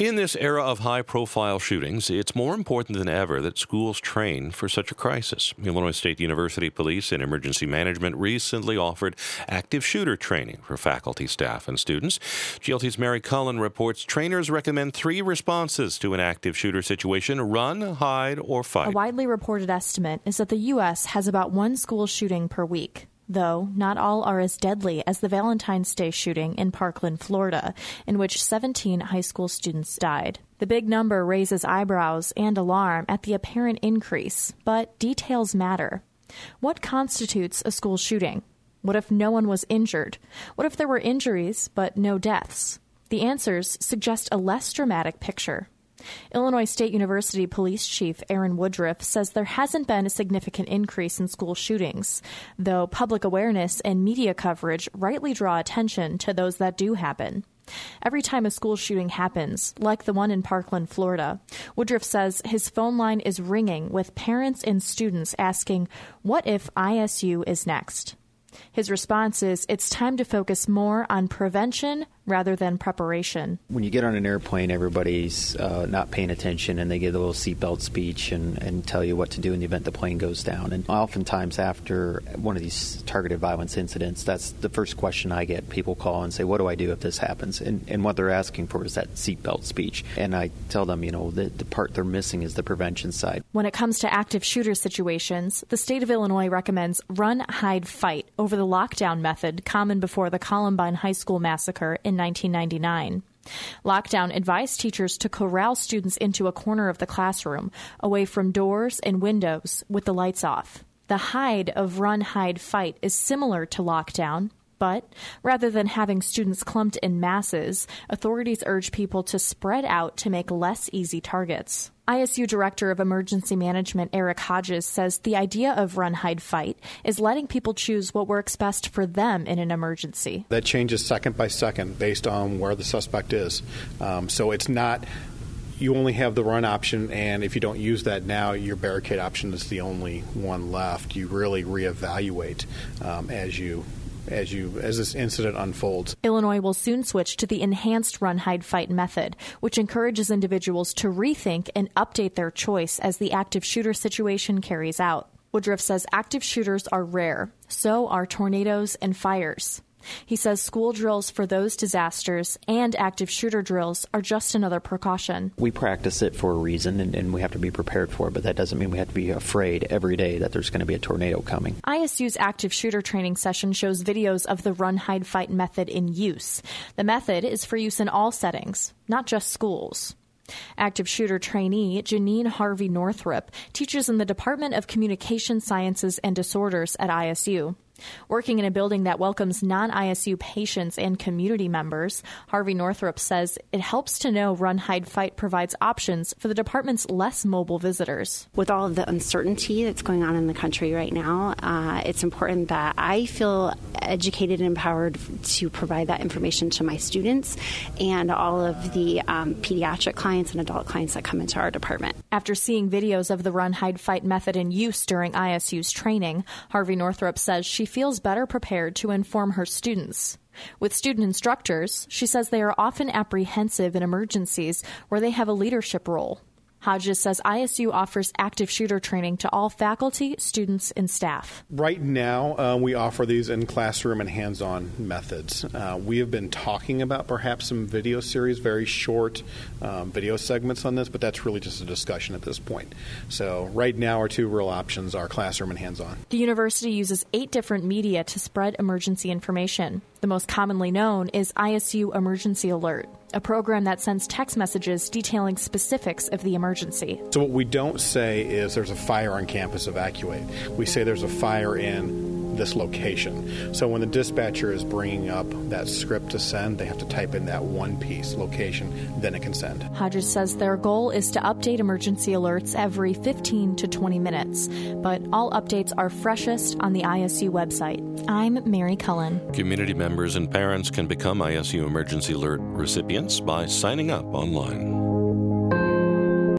In this era of high-profile shootings, it's more important than ever that schools train for such a crisis. Illinois State University Police and Emergency Management recently offered active shooter training for faculty, staff, and students. GLT's Mary Cullen reports trainers recommend 3 responses to an active shooter situation: run, hide, or fight. A widely reported estimate is that the U.S. has about 1 school shooting per week. Though not all are as deadly as the Valentine's Day shooting in Parkland, Florida, in which 17 high school students died. The big number raises eyebrows and alarm at the apparent increase, but details matter. What constitutes a school shooting? What if no one was injured? What if there were injuries but no deaths? The answers suggest a less dramatic picture. Illinois State University Police Chief Aaron Woodruff says there hasn't been a significant increase in school shootings, though public awareness and media coverage rightly draw attention to those that do happen. Every time a school shooting happens, like the one in Parkland, Florida, Woodruff says his phone line is ringing with parents and students asking, "What if ISU is next?" His response is, it's time to focus more on prevention rather than preparation. When you get on an airplane, everybody's not paying attention, and they give a little seatbelt speech and tell you what to do in the event the plane goes down. And oftentimes after one of these targeted violence incidents, that's the first question I get. People call and say, what do I do if this happens? And what they're asking for is that seatbelt speech. And I tell them, the part they're missing is the prevention side. When it comes to active shooter situations, the state of Illinois recommends run, hide, fight over the lockdown method common before the Columbine High School massacre in 1999. Lockdown advised teachers to corral students into a corner of the classroom, away from doors and windows, with the lights off. The hide of run, hide, fight is similar to lockdown, but rather than having students clumped in masses, authorities urge people to spread out to make less easy targets. ISU Director of Emergency Management Eric Hodges says the idea of run, hide, fight is letting people choose what works best for them in an emergency. That changes second by second based on where the suspect is. So it's not you only have the run option, and if you don't use that now, your barricade option is the only one left. You really reevaluate as this incident unfolds. Illinois will soon switch to the enhanced run, hide, fight method, which encourages individuals to rethink and update their choice as the active shooter situation carries out. Woodruff says active shooters are rare. So are tornadoes and fires. He says school drills for those disasters and active shooter drills are just another precaution. We practice it for a reason, and we have to be prepared for it, but that doesn't mean we have to be afraid every day that there's going to be a tornado coming. ISU's active shooter training session shows videos of the run, hide, fight method in use. The method is for use in all settings, not just schools. Active shooter trainee Janine Harvey Northrup teaches in the Department of Communication Sciences and Disorders at ISU. Working in a building that welcomes non-ISU patients and community members, Harvey Northrup says it helps to know Run, Hide, Fight provides options for the department's less mobile visitors. With all of the uncertainty that's going on in the country right now, it's important that I feel educated and empowered to provide that information to my students and all of the pediatric clients and adult clients that come into our department. After seeing videos of the Run, Hide, Fight method in use during ISU's training, Harvey Northrup says she feels better prepared to inform her students. With student instructors, she says they are often apprehensive in emergencies where they have a leadership role. Hodges says ISU offers active shooter training to all faculty, students, and staff. Right now, we offer these in classroom and hands-on methods. We have been talking about perhaps some video series, very short video segments on this, but that's really just a discussion at this point. So right now, our 2 real options are classroom and hands-on. The university uses 8 different media to spread emergency information. The most commonly known is ISU Emergency Alert, a program that sends text messages detailing specifics of the emergency. So what we don't say is there's a fire on campus, evacuate. We say there's a fire in this location. So when the dispatcher is bringing up that script to send, they have to type in that one piece, location, then it can send. Hodges says their goal is to update emergency alerts every 15 to 20 minutes, but all updates are freshest on the ISU website. I'm Mary Cullen. Community members and parents can become ISU Emergency Alert recipients by signing up online.